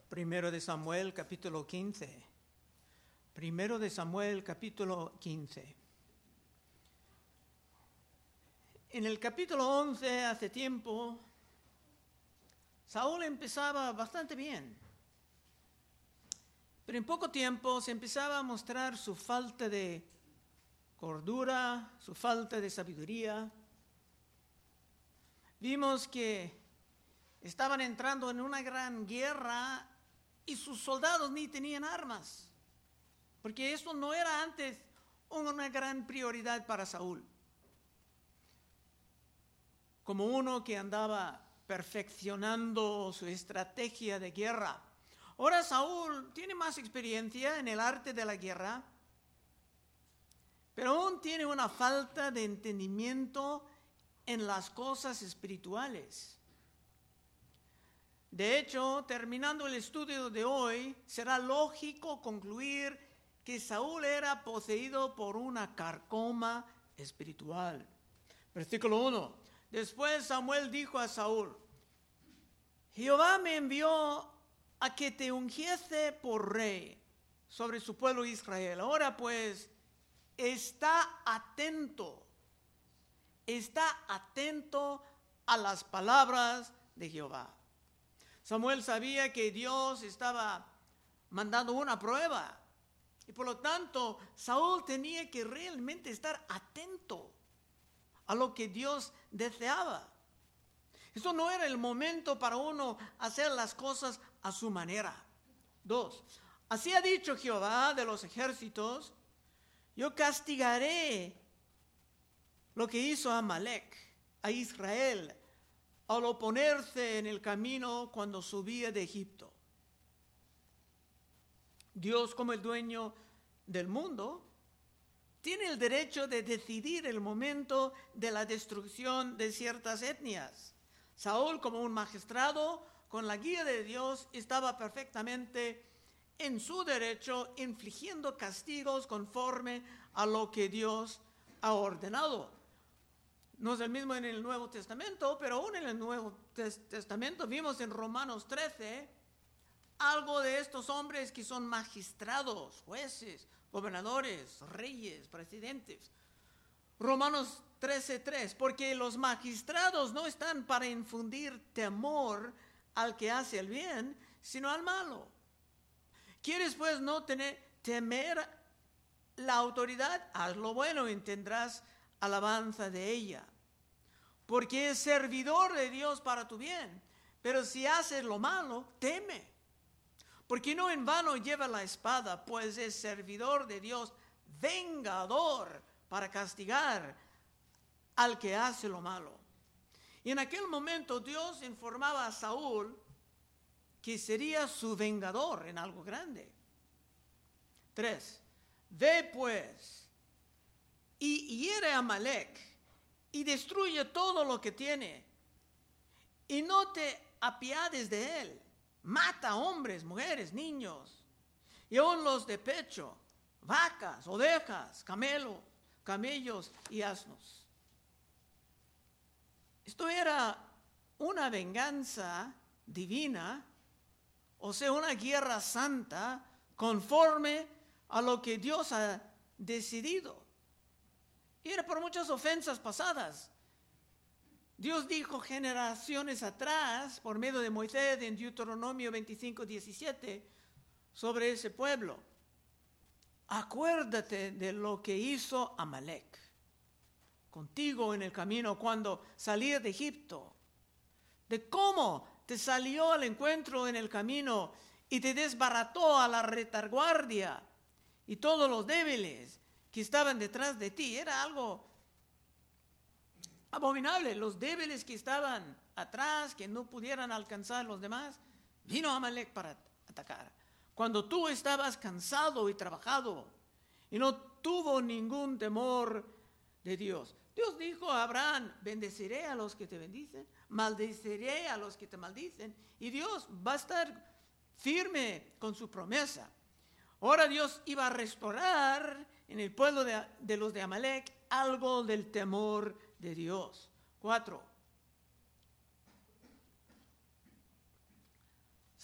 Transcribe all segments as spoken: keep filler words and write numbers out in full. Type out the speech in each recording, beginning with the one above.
Primero de Samuel, capítulo quince. Primero de Samuel, capítulo quince. En el capítulo once, hace tiempo, Saúl empezaba bastante bien. Pero en poco tiempo se empezaba a mostrar su falta de cordura, su falta de sabiduría. Vimos que estaban entrando en una gran guerra y sus soldados ni tenían armas, porque eso no era antes una gran prioridad para Saúl. Como uno que andaba perfeccionando su estrategia de guerra. Ahora Saúl tiene más experiencia en el arte de la guerra, pero aún tiene una falta de entendimiento en las cosas espirituales. De hecho, terminando el estudio de hoy, será lógico concluir que Saúl era poseído por una carcoma espiritual. Versículo uno. Después Samuel dijo a Saúl: Jehová me envió a que te ungiese por rey sobre su pueblo Israel. Ahora pues, está atento, está atento a las palabras de Jehová. Samuel sabía que Dios estaba mandando una prueba y por lo tanto Saúl tenía que realmente estar atento a lo que Dios deseaba. Eso no era el momento para uno hacer las cosas a su manera. Dos, así ha dicho Jehová de los ejércitos: yo castigaré lo que hizo Amalec a Israel al oponerse en el camino cuando subía de Egipto. Dios, como el dueño del mundo, tiene el derecho de decidir el momento de la destrucción de ciertas etnias. Saúl, como un magistrado, con la guía de Dios, estaba perfectamente en su derecho, infligiendo castigos conforme a lo que Dios ha ordenado. No es el mismo en el Nuevo Testamento, pero aún en el Nuevo Testamento vimos en Romanos trece algo de estos hombres que son magistrados, jueces, gobernadores, reyes, presidentes. Romanos trece tres, porque los magistrados no están para infundir temor al que hace el bien, sino al malo. ¿Quieres pues no tener, temer la autoridad? Haz lo bueno y tendrás alabanza de ella, porque es servidor de Dios para tu bien. Pero si haces lo malo, teme, porque no en vano lleva la espada, pues es servidor de Dios, vengador para castigar al que hace lo malo. Y en aquel momento Dios informaba a Saúl que sería su vengador en algo grande. Tres, ve pues y hiere a Amalec y destruye todo lo que tiene, y no te apiades de él. Mata hombres, mujeres, niños, y aun los de pecho, vacas, ovejas, camelos, camellos y asnos. Esto era una venganza divina, o sea, una guerra santa conforme a lo que Dios ha decidido. Y era por muchas ofensas pasadas. Dios dijo generaciones atrás, por medio de Moisés, en Deuteronomio veinticinco diecisiete, sobre ese pueblo: acuérdate de lo que hizo Amalec contigo en el camino cuando salías de Egipto, de cómo te salió al encuentro en el camino y te desbarató a la retaguardia y todos los débiles que estaban detrás de ti. Era algo abominable. Los débiles que estaban atrás, que no pudieran alcanzar los demás, vino Amalec para atacar. Cuando tú estabas cansado y trabajado y no tuvo ningún temor de Dios. Dios dijo a Abraham: bendeciré a los que te bendicen, maldeciré a los que te maldicen. Y Dios va a estar firme con su promesa. Ahora Dios iba a restaurar en el pueblo de, de los de Amalec algo del temor de Dios. Cuatro.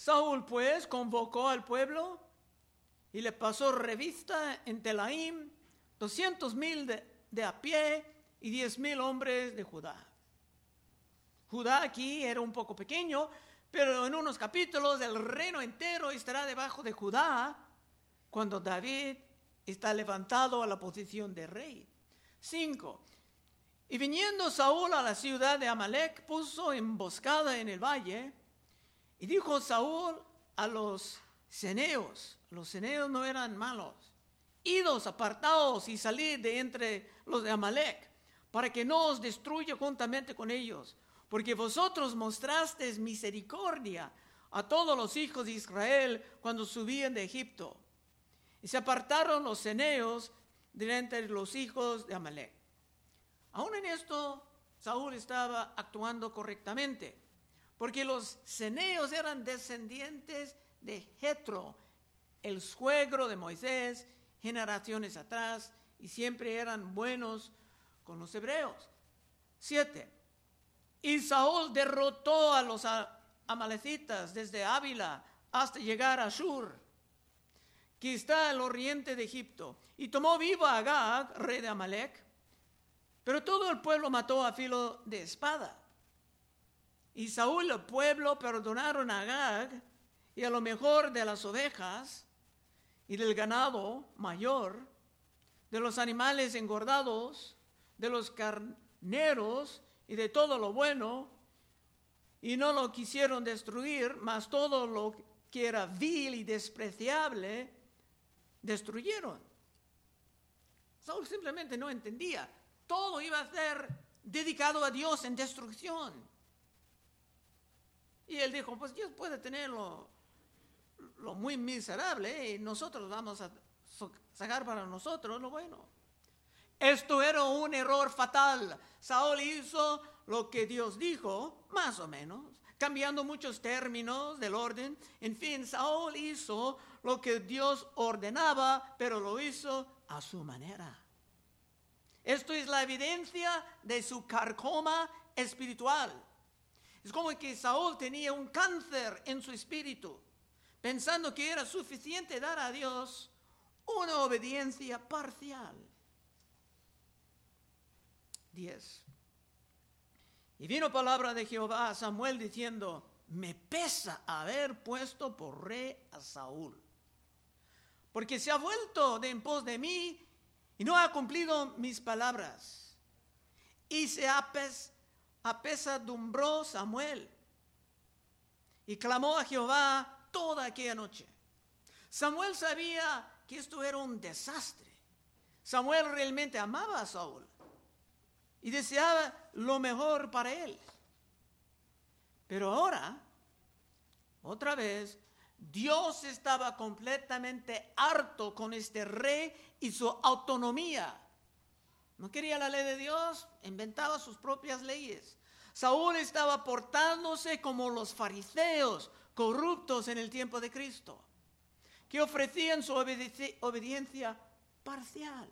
Saúl pues convocó al pueblo y le pasó revista en Telaim doscientos mil de, de a pie y diez mil hombres de Judá. Judá aquí era un poco pequeño, pero en unos capítulos el reino entero estará debajo de Judá cuando David está levantado a la posición de rey. Cinco. Y viniendo Saúl a la ciudad de Amalec, puso emboscada en el valle, y dijo Saúl a los ceneos, los ceneos no eran malos, idos, apartaos y salid de entre los de Amalec, para que no os destruya juntamente con ellos, porque vosotros mostrasteis misericordia a todos los hijos de Israel cuando subían de Egipto. Y se apartaron los ceneos de entre los hijos de Amalec. Aún en esto, Saúl estaba actuando correctamente, porque los ceneos eran descendientes de Jetro, el suegro de Moisés, generaciones atrás, y siempre eran buenos con los hebreos. Siete. Y Saúl derrotó a los amalecitas desde Ávila hasta llegar a Shur, que está al oriente de Egipto, y tomó vivo a Agag, rey de Amalec, pero todo el pueblo mató a filo de espada. Y Saúl y el pueblo perdonaron a Agag y a lo mejor de las ovejas y del ganado mayor, de los animales engordados, de los carneros y de todo lo bueno, y no lo quisieron destruir, mas todo lo que era vil y despreciable destruyeron. Saúl simplemente no entendía. Todo iba a ser dedicado a Dios en destrucción. Y él dijo, pues Dios puede tener lo, lo muy miserable, ¿eh? Y nosotros vamos a sacar para nosotros lo bueno. Esto era un error fatal. Saúl hizo lo que Dios dijo, más o menos, cambiando muchos términos del orden. En fin, Saúl hizo lo que Dios ordenaba, pero lo hizo a su manera. Esto es la evidencia de su carcoma espiritual. Es como que Saúl tenía un cáncer en su espíritu, pensando que era suficiente dar a Dios una obediencia parcial. Diez. Y vino palabra de Jehová a Samuel diciendo, me pesa haber puesto por rey a Saúl, porque se ha vuelto de en pos de mí y no ha cumplido mis palabras. Y se apes, apesadumbró Samuel y clamó a Jehová toda aquella noche. Samuel sabía que esto era un desastre. Samuel realmente amaba a Saúl y deseaba lo mejor para él. Pero ahora, otra vez, Dios estaba completamente harto con este rey y su autonomía. No quería la ley de Dios, inventaba sus propias leyes. Saúl estaba portándose como los fariseos corruptos en el tiempo de Cristo, que ofrecían su obedi- obediencia parcial.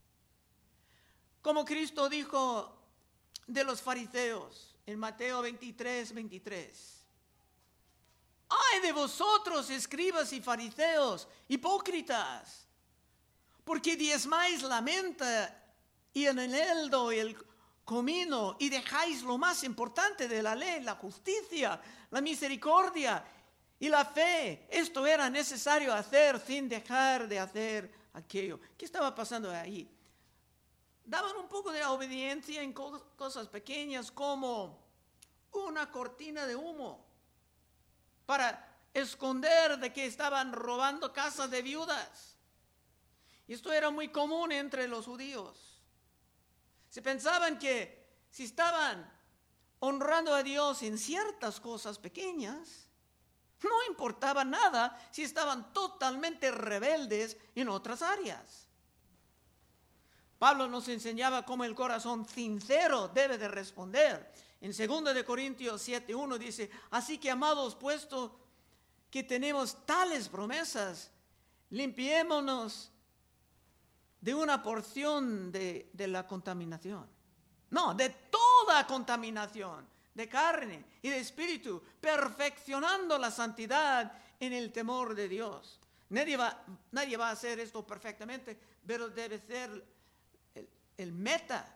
Como Cristo dijo de los fariseos en Mateo veintitrés, veintitrés. ¡Ay de vosotros, escribas y fariseos, hipócritas! Porque diezmáis la menta y el eneldo y el comino, y dejáis lo más importante de la ley, la justicia, la misericordia y la fe. Esto era necesario hacer sin dejar de hacer aquello. ¿Qué estaba pasando ahí? Daban un poco de obediencia en cosas pequeñas como una cortina de humo para esconder de que estaban robando casas de viudas. Y esto era muy común entre los judíos. Se pensaban que si estaban honrando a Dios en ciertas cosas pequeñas, no importaba nada si estaban totalmente rebeldes en otras áreas. Pablo nos enseñaba cómo el corazón sincero debe de responder. En segunda de Corintios siete uno dice, así que amados, puesto que tenemos tales promesas, limpiémonos de una porción de, de la contaminación. No, de toda contaminación, de carne y de espíritu, perfeccionando la santidad en el temor de Dios. Nadie va, nadie va a hacer esto perfectamente, pero debe ser el, el meta.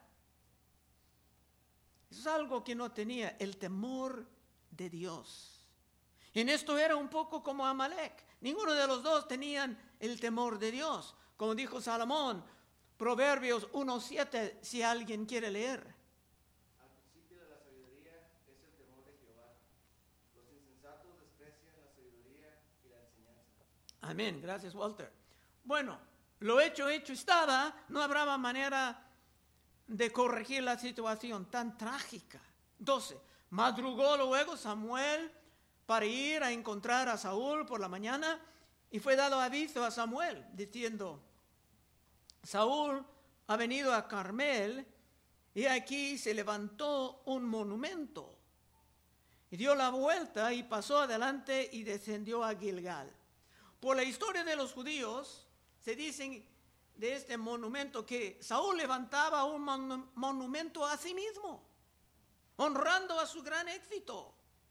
Eso es algo que no tenía, el temor de Dios. En esto era un poco como Amalek. Ninguno de los dos tenían el temor de Dios. Como dijo Salomón, Proverbios uno siete, si alguien quiere leer. Al principio de la sabiduría es el temor de Jehová. Los insensatos desprecian la sabiduría y la enseñanza. Amén, gracias Walter. Bueno, lo hecho, hecho estaba, no habrá manera de corregir la situación tan trágica. doce. Madrugó luego Samuel para ir a encontrar a Saúl por la mañana y fue dado aviso a Samuel diciendo: Saúl ha venido a Carmel y aquí se levantó un monumento. Y dio la vuelta y pasó adelante y descendió a Gilgal. Por la historia de los judíos se dice de este monumento que Saúl levantaba un mon- monumento a sí mismo, honrando a su gran éxito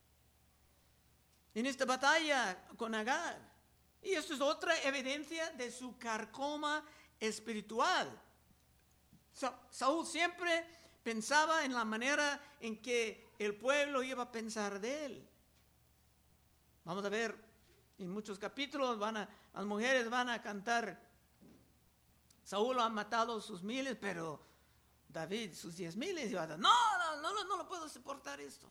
en esta batalla con Agag. Y esto es otra evidencia de su carcoma espiritual. Sa- Saúl siempre pensaba en la manera en que el pueblo iba a pensar de él. Vamos a ver, en muchos capítulos van a, las mujeres van a cantar: Saúl ha matado sus miles, pero David sus diez miles. Y va a decir: no, no, no, no, no lo puedo soportar esto.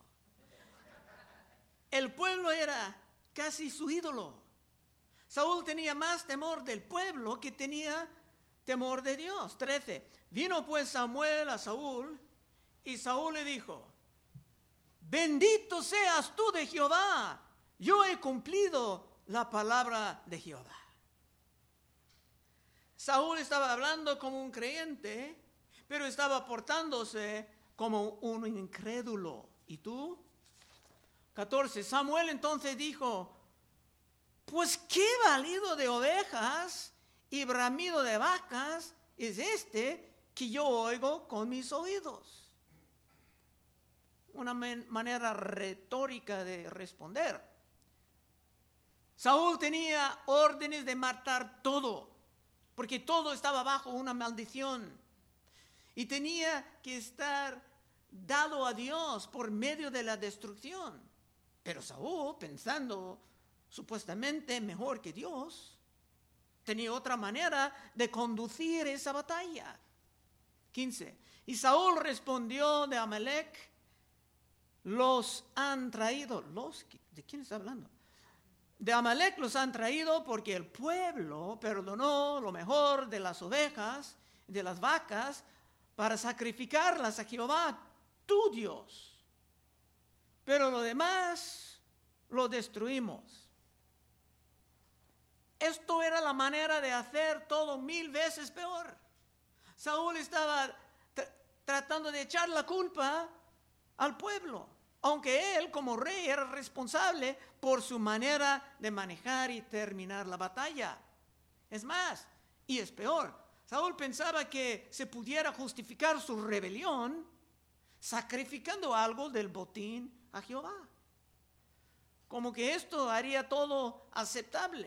El pueblo era casi su ídolo. Saúl tenía más temor del pueblo que tenía temor de Dios. trece. Vino pues Samuel a Saúl y Saúl le dijo: bendito seas tú de Jehová, yo he cumplido la palabra de Jehová. Saúl estaba hablando como un creyente, pero estaba portándose como un incrédulo. ¿Y tú? catorce. Samuel entonces dijo: pues qué balido de ovejas y bramido de vacas es este que yo oigo con mis oídos. Una man- manera retórica de responder. Saúl tenía órdenes de matar todo, porque todo estaba bajo una maldición. Y tenía que estar dado a Dios por medio de la destrucción. Pero Saúl, pensando supuestamente mejor que Dios, tenía otra manera de conducir esa batalla. quince. Y Saúl respondió de Amalek: los han traído. ¿Los? ¿De quién está hablando? De Amalek los han traído porque el pueblo perdonó lo mejor de las ovejas y de las vacas para sacrificarlas a Jehová, tu Dios. Pero lo demás lo destruimos. Esto era la manera de hacer todo mil veces peor. Saúl estaba tr- tratando de echar la culpa al pueblo, aunque él como rey era responsable por su manera de manejar y terminar la batalla. Es más, y es peor, Saúl pensaba que se pudiera justificar su rebelión sacrificando algo del botín a Jehová. Como que esto haría todo aceptable.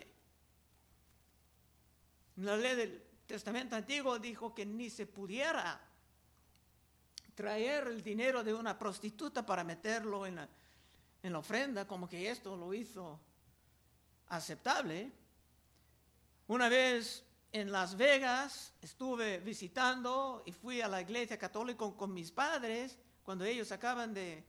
La ley del Testamento Antiguo dijo que ni se pudiera traer el dinero de una prostituta para meterlo en la, en la ofrenda, como que esto lo hizo aceptable. Una vez en Las Vegas estuve visitando y fui a la iglesia católica con, con mis padres cuando ellos acaban de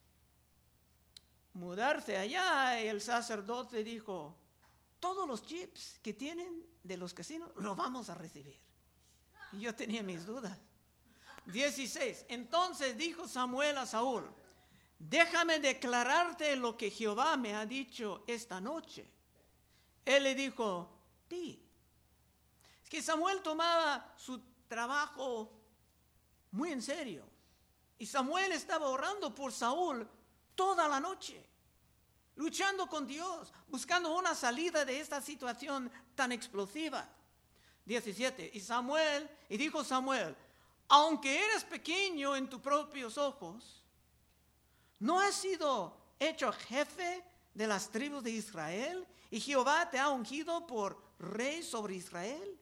mudarse allá, y el sacerdote dijo: todos los chips que tienen de los casinos los vamos a recibir. Y yo tenía mis dudas. dieciséis. Entonces dijo Samuel a Saúl: déjame declararte lo que Jehová me ha dicho esta noche. Él le dijo: di. Es que Samuel tomaba su trabajo muy en serio. Y Samuel estaba orando por Saúl toda la noche, luchando con Dios, buscando una salida de esta situación tan explosiva. diecisiete. Y Samuel, y dijo Samuel: aunque eres pequeño en tus propios ojos, ¿No has sido hecho jefe de las tribus de Israel? ¿Y Jehová te ha ungido por rey sobre Israel?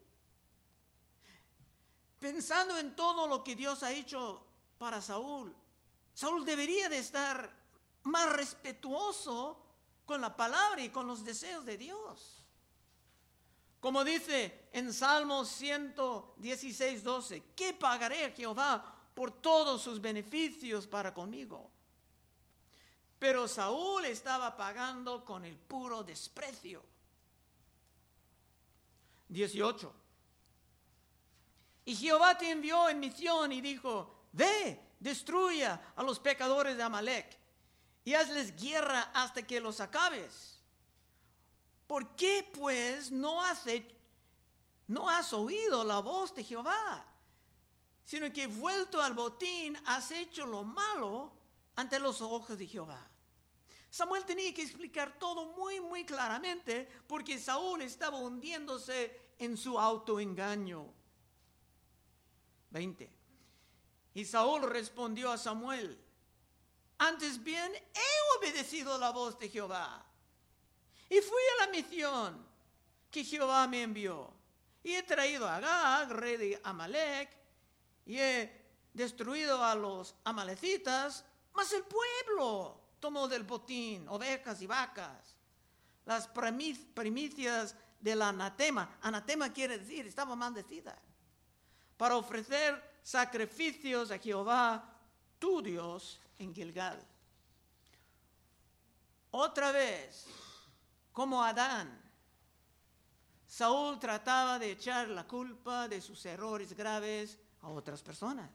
Pensando en todo lo que Dios ha hecho para Saúl, Saúl debería de estar más respetuoso con la palabra y con los deseos de Dios. Como dice en Salmos ciento dieciséis, doce, ¿qué pagaré a Jehová por todos sus beneficios para conmigo? Pero Saúl estaba pagando con el puro desprecio. dieciocho. Y Jehová te envió en misión y dijo, ve, destruya a los pecadores de Amalec y hazles guerra hasta que los acabes. ¿Por qué pues no has, hecho, no has oído la voz de Jehová? Sino que vuelto al botín has hecho lo malo ante los ojos de Jehová. Samuel tenía que explicar todo muy, muy claramente porque Saúl estaba hundiéndose en su autoengaño. veinte. Y Saúl respondió a Samuel, antes bien he obedecido la voz de Jehová y fui a la misión que Jehová me envió y he traído a Agag, rey de Amalec, y he destruido a los amalecitas, mas el pueblo tomó del botín ovejas y vacas, las primicias del anatema. Anatema quiere decir, estaba maldecida, para ofrecer sacrificios a Jehová, tu Dios, en Gilgal. Otra vez, como Adán, Saúl trataba de echar la culpa de sus errores graves a otras personas.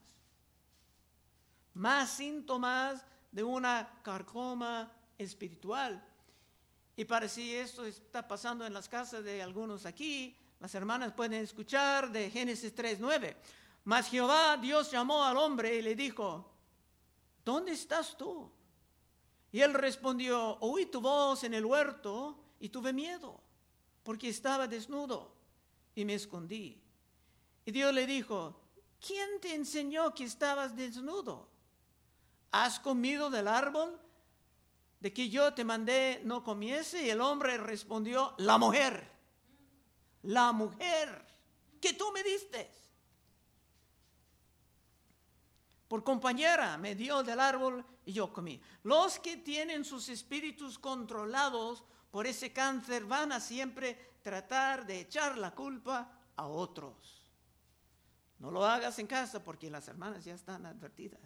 Más síntomas de una carcoma espiritual. Y para si esto está pasando en las casas de algunos aquí, las hermanas pueden escuchar de Génesis tres, nueve. Mas Jehová Dios llamó al hombre y le dijo, ¿dónde estás tú? Y él respondió, oí tu voz en el huerto y tuve miedo, porque estaba desnudo y me escondí. Y Dios le dijo, ¿quién te enseñó que estabas desnudo? ¿Has comido del árbol de que yo te mandé no comiese? Y el hombre respondió, la mujer, la mujer que tú me diste por compañera me dio del árbol y yo comí. Los que tienen sus espíritus controlados por ese cáncer van a siempre tratar de echar la culpa a otros. No lo hagas en casa porque las hermanas ya están advertidas.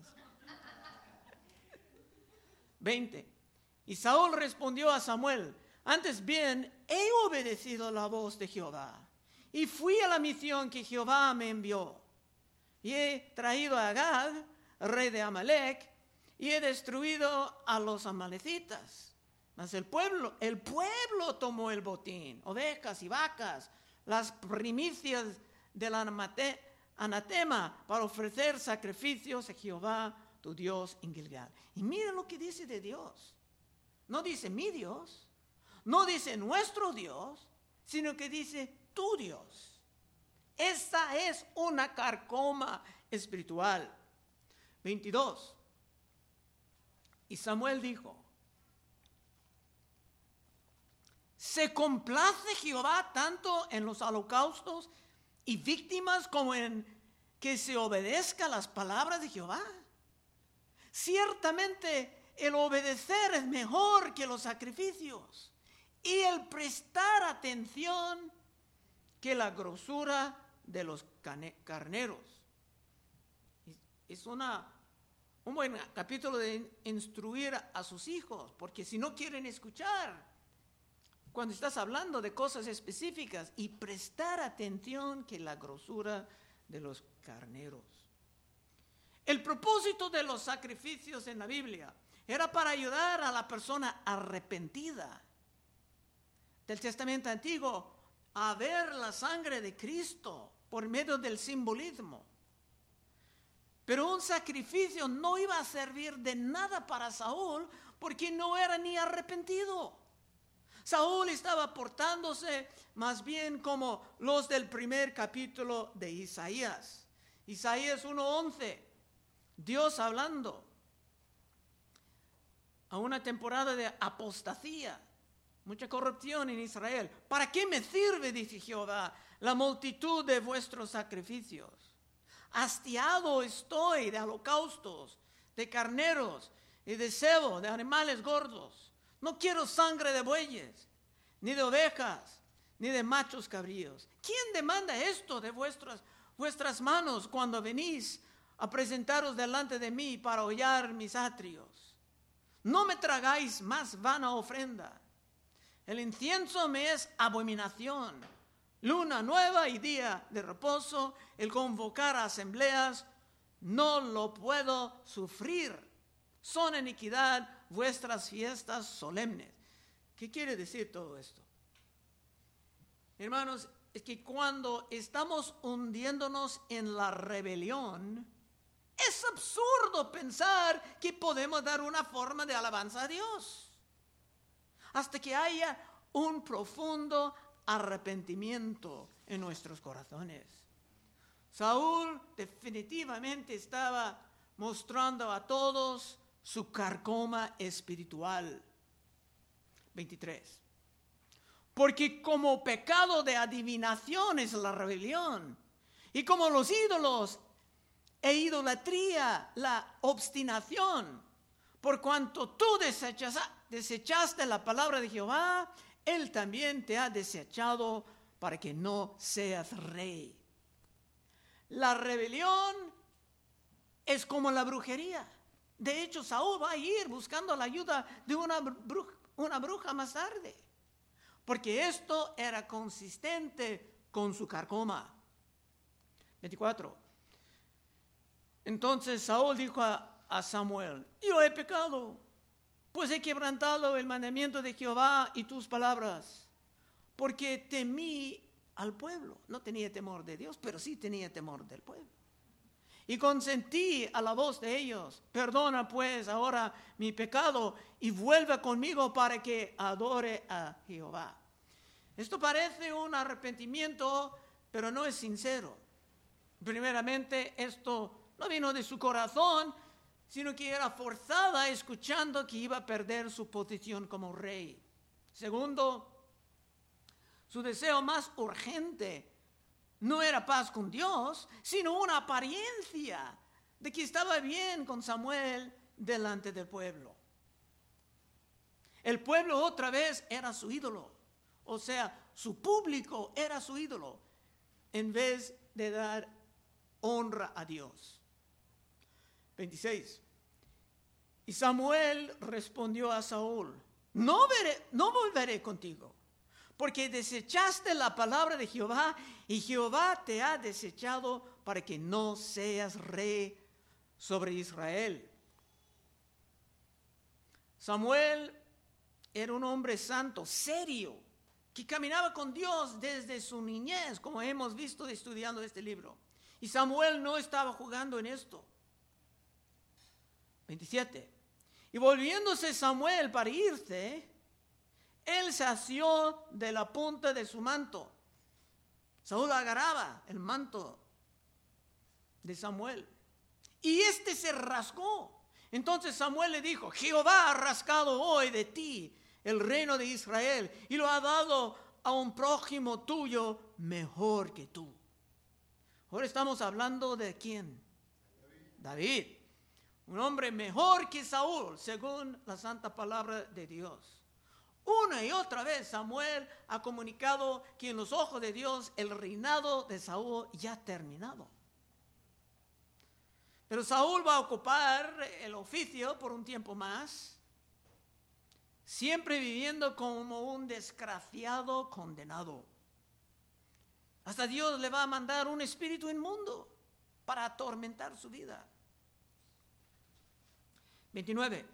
veinte. Y Saúl respondió a Samuel, antes bien he obedecido la voz de Jehová y fui a la misión que Jehová me envió. Y he traído a Agag, rey de Amalec, y he destruido a los amalecitas. Mas el pueblo, el pueblo tomó el botín, ovejas y vacas, las primicias del anatema para ofrecer sacrificios a Jehová, tu Dios, en Gilgal. Y mira lo que dice de Dios. No dice mi Dios, no dice nuestro Dios, sino que dice tu Dios. Esa es una carcoma espiritual. veintidós. Y Samuel dijo, ¿se complace Jehová tanto en los holocaustos y víctimas como en que se obedezca las palabras de Jehová? Ciertamente el obedecer es mejor que los sacrificios y el prestar atención que la grosura de los carneros. Es una, un buen capítulo de instruir a sus hijos, porque si no quieren escuchar, cuando estás hablando de cosas específicas, y prestar atención que la grosura de los carneros. El propósito de los sacrificios en la Biblia era para ayudar a la persona arrepentida del Testamento Antiguo a ver la sangre de Cristo por medio del simbolismo. Pero un sacrificio no iba a servir de nada para Saúl porque no era ni arrepentido. Saúl estaba portándose más bien como los del primer capítulo de Isaías. Isaías uno once, Dios hablando. a una temporada de apostasía, mucha corrupción en Israel. ¿Para qué me sirve, dice Jehová, la multitud de vuestros sacrificios? Hastiado estoy de holocaustos, de carneros y de cebo, de animales gordos. No quiero sangre de bueyes, ni de ovejas, ni de machos cabríos. ¿Quién demanda esto de vuestras, vuestras manos cuando venís a presentaros delante de mí para hollar mis atrios? No me tragáis más vana ofrenda. El incienso me es abominación. Luna nueva y día de reposo, el convocar a asambleas, no lo puedo sufrir. Son iniquidad vuestras fiestas solemnes. ¿Qué quiere decir todo esto? Hermanos, es que cuando estamos hundiéndonos en la rebelión, es absurdo pensar que podemos dar una forma de alabanza a Dios hasta que haya un profundo arrepentimiento en nuestros corazones. Saúl definitivamente estaba mostrando a todos su carcoma espiritual. veintitrés. Porque como pecado de adivinación es la rebelión, y como los ídolos e idolatría la obstinación, por cuanto tú desechas, desechaste la palabra de Jehová, Él también te ha desechado para que no seas rey. La rebelión es como la brujería. De hecho, Saúl va a ir buscando la ayuda de una bruja, una bruja más tarde, porque esto era consistente con su carcoma. veinticuatro. Entonces Saúl dijo a, a Samuel: yo he pecado, pues he quebrantado el mandamiento de Jehová y tus palabras, porque temí al pueblo. No tenía temor de Dios, pero sí tenía temor del pueblo. Y consentí a la voz de ellos. Perdona pues ahora mi pecado y vuelve conmigo para que adore a Jehová. Esto parece un arrepentimiento, pero no es sincero. Primeramente, esto no vino de su corazón, sino que era forzada escuchando que iba a perder su posición como rey. Segundo, su deseo más urgente no era paz con Dios, sino una apariencia de que estaba bien con Samuel delante del pueblo. El pueblo otra vez era su ídolo, o sea, su público era su ídolo, en vez de dar honra a Dios. veintiséis. Y Samuel respondió a Saúl: no, veré, no volveré contigo, porque desechaste la palabra de Jehová, y Jehová te ha desechado para que no seas rey sobre Israel. Samuel era un hombre santo, serio, que caminaba con Dios desde su niñez, como hemos visto estudiando este libro. Y Samuel no estaba jugando en esto. veintisiete. Y volviéndose Samuel para irse, él se asió de la punta de su manto. Saúl agarraba el manto de Samuel y éste se rasgó. Entonces Samuel le dijo: Jehová ha rascado hoy de ti el reino de Israel y lo ha dado a un prójimo tuyo mejor que tú. Ahora estamos hablando de quién? David. David, un hombre mejor que Saúl, según la santa palabra de Dios. Una y otra vez Samuel ha comunicado que en los ojos de Dios el reinado de Saúl ya ha terminado. Pero Saúl va a ocupar el oficio por un tiempo más, siempre viviendo como un desgraciado condenado. Hasta Dios le va a mandar un espíritu inmundo para atormentar su vida. veintinueve.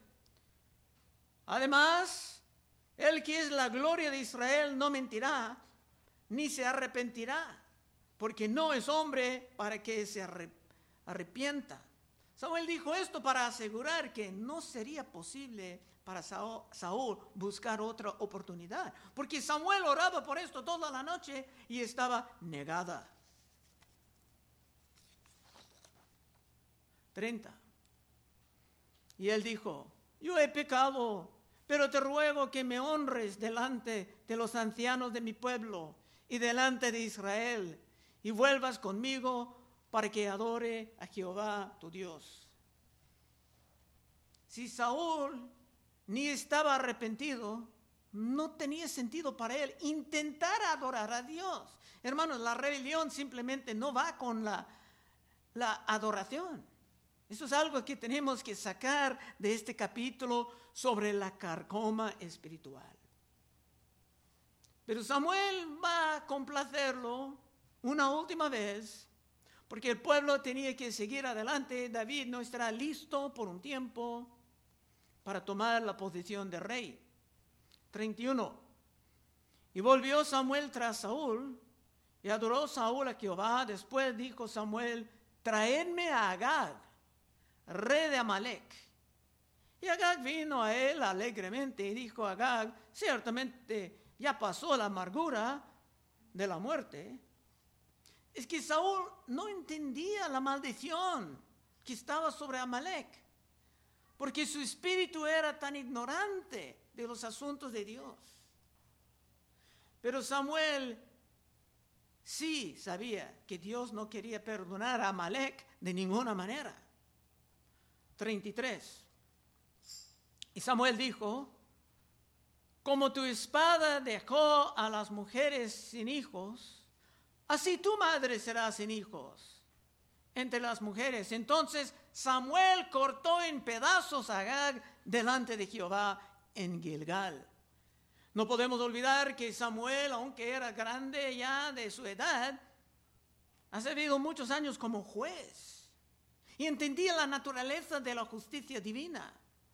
Además, el que es la gloria de Israel no mentirá, ni se arrepentirá, porque no es hombre para que se arrepienta. Samuel dijo esto para asegurar que no sería posible para Saúl buscar otra oportunidad, porque Samuel oraba por esto toda la noche y estaba negada. treinta. Y él dijo: yo he pecado, pero te ruego que me honres delante de los ancianos de mi pueblo y delante de Israel, y vuelvas conmigo para que adore a Jehová tu Dios. Si Saúl ni estaba arrepentido, no tenía sentido para él intentar adorar a Dios. Hermanos, la rebelión simplemente no va con la, la adoración. Eso es algo que tenemos que sacar de este capítulo sobre la carcoma espiritual. Pero Samuel va a complacerlo una última vez, porque el pueblo tenía que seguir adelante. David no estará listo por un tiempo para tomar la posición de rey. treinta y uno. Y volvió Samuel tras Saúl, y adoró Saúl a Jehová. Después dijo Samuel: traedme a Agag, rey de Amalec. Y Agag vino a él alegremente, y dijo a Agag: ciertamente ya pasó la amargura de la muerte. Es que Saúl no entendía la maldición que estaba sobre Amalec, porque su espíritu era tan ignorante de los asuntos de Dios. Pero Samuel sí sabía que Dios no quería perdonar a Amalec de ninguna manera. treinta y tres. Y Samuel dijo: como tu espada dejó a las mujeres sin hijos, así tu madre será sin hijos entre las mujeres. Entonces Samuel cortó en pedazos a Agag delante de Jehová en Gilgal. No podemos olvidar que Samuel, aunque era grande ya de su edad, ha servido muchos años como juez y entendía la naturaleza de la justicia divina.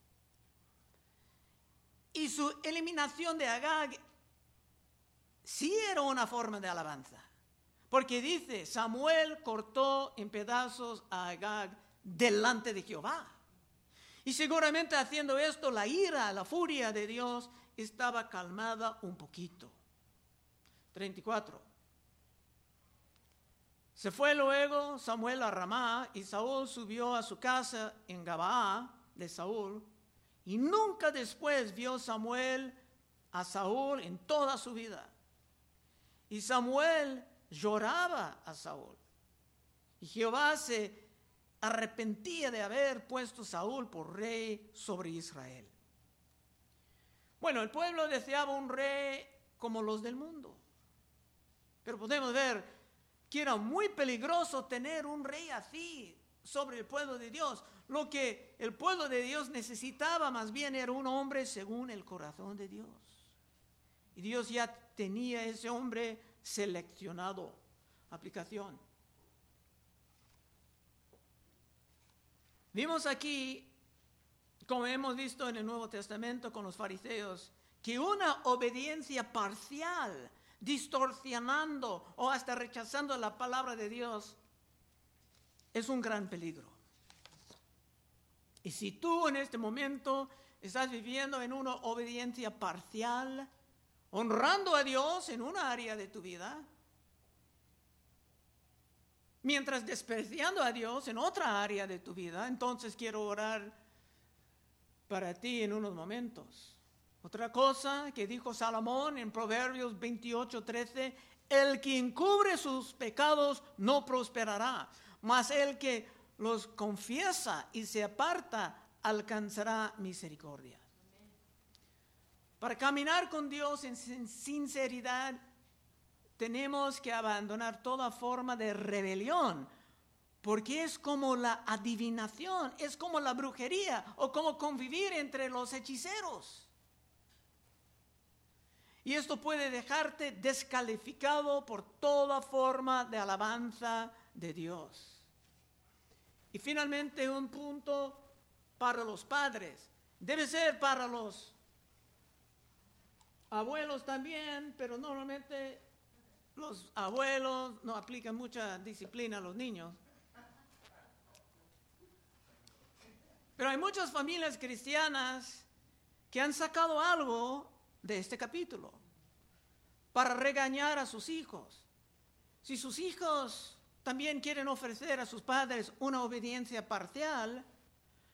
Y su eliminación de Agag sí era una forma de alabanza, porque dice: Samuel cortó en pedazos a Agag delante de Jehová. Y seguramente haciendo esto, la ira, la furia de Dios estaba calmada un poquito. treinta y cuatro. Se fue luego Samuel a Ramá, y Saúl subió a su casa en Gabaa de Saúl, y nunca después vio Samuel a Saúl en toda su vida. Y Samuel lloraba a Saúl, y Jehová se arrepentía de haber puesto a Saúl por rey sobre Israel. Bueno, el pueblo deseaba un rey como los del mundo, pero podemos ver que era muy peligroso tener un rey así sobre el pueblo de Dios. Lo que el pueblo de Dios necesitaba más bien era un hombre según el corazón de Dios. Y Dios ya tenía ese hombre seleccionado. Aplicación. Vimos aquí, como hemos visto en el Nuevo Testamento con los fariseos, que una obediencia parcial, distorsionando o hasta rechazando la palabra de Dios, es un gran peligro. Y si tú en este momento estás viviendo en una obediencia parcial, honrando a Dios en una área de tu vida, mientras despreciando a Dios en otra área de tu vida, entonces quiero orar para ti en unos momentos. Otra cosa que dijo Salomón en Proverbios veintiocho, trece: el que encubre sus pecados no prosperará, mas el que los confiesa y se aparta alcanzará misericordia. Para caminar con Dios en sinceridad, tenemos que abandonar toda forma de rebelión, porque es como la adivinación, es como la brujería o como convivir entre los hechiceros. Y esto puede dejarte descalificado por toda forma de alabanza de Dios. Y finalmente, un punto para los padres. Debe ser para los abuelos también, pero normalmente los abuelos no aplican mucha disciplina a los niños. Pero hay muchas familias cristianas que han sacado algo de este capítulo para regañar a sus hijos. Si sus hijos también quieren ofrecer a sus padres una obediencia parcial,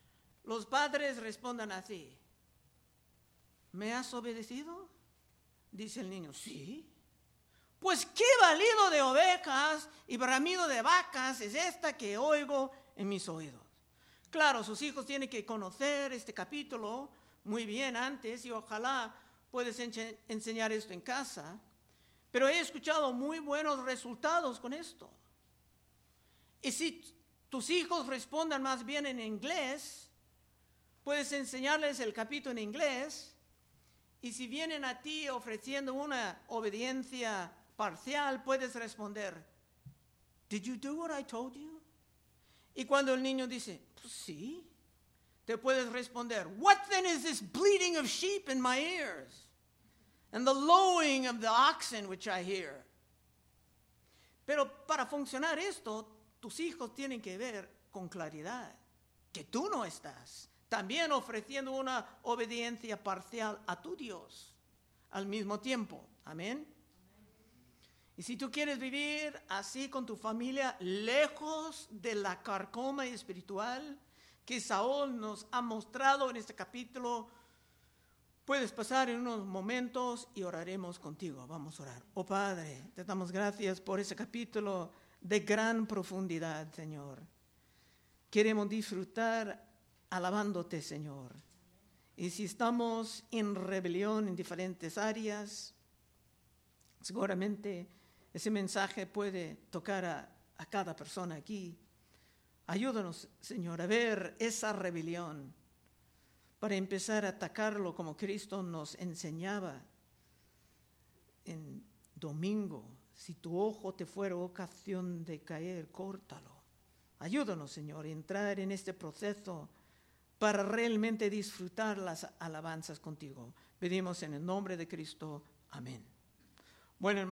los padres respondan así: ¿me has obedecido? Dice el niño: sí. Pues qué balido de ovejas y bramido de vacas es esta que oigo en mis oídos. Claro, sus hijos tienen que conocer este capítulo muy bien antes, y ojalá puedes enche- enseñar esto en casa. Pero he escuchado muy buenos resultados con esto. Y si tus hijos respondan más bien en inglés, puedes enseñarles el capítulo en inglés. Y si vienen a ti ofreciendo una obediencia parcial, puedes responder: Did you do what I told you? Y cuando el niño dice: pues sí, te puedes responder: What then is this bleating of sheep in my ears, and the lowing of the oxen which I hear? Pero para funcionar esto, tus hijos tienen que ver con claridad que tú no estás también ofreciendo una obediencia parcial a tu Dios al mismo tiempo. Amén. Y si tú quieres vivir así con tu familia, lejos de la carcoma espiritual que Saúl nos ha mostrado en este capítulo, puedes pasar en unos momentos y oraremos contigo. Vamos a orar. Oh Padre, te damos gracias por ese capítulo de gran profundidad, Señor. Queremos disfrutar alabándote, Señor. Y si estamos en rebelión en diferentes áreas, seguramente ese mensaje puede tocar a, a cada persona aquí. Ayúdanos, Señor, a ver esa rebelión para empezar a atacarlo como Cristo nos enseñaba en domingo. Si tu ojo te fuera ocasión de caer, córtalo. Ayúdanos, Señor, a entrar en este proceso para realmente disfrutar las alabanzas contigo. Pedimos en el nombre de Cristo. Amén. Bueno,